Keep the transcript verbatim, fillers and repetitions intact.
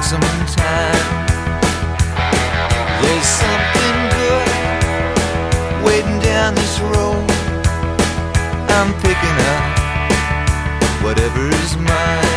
some time. There's something good waiting down this road. I'm picking up whatever is mine.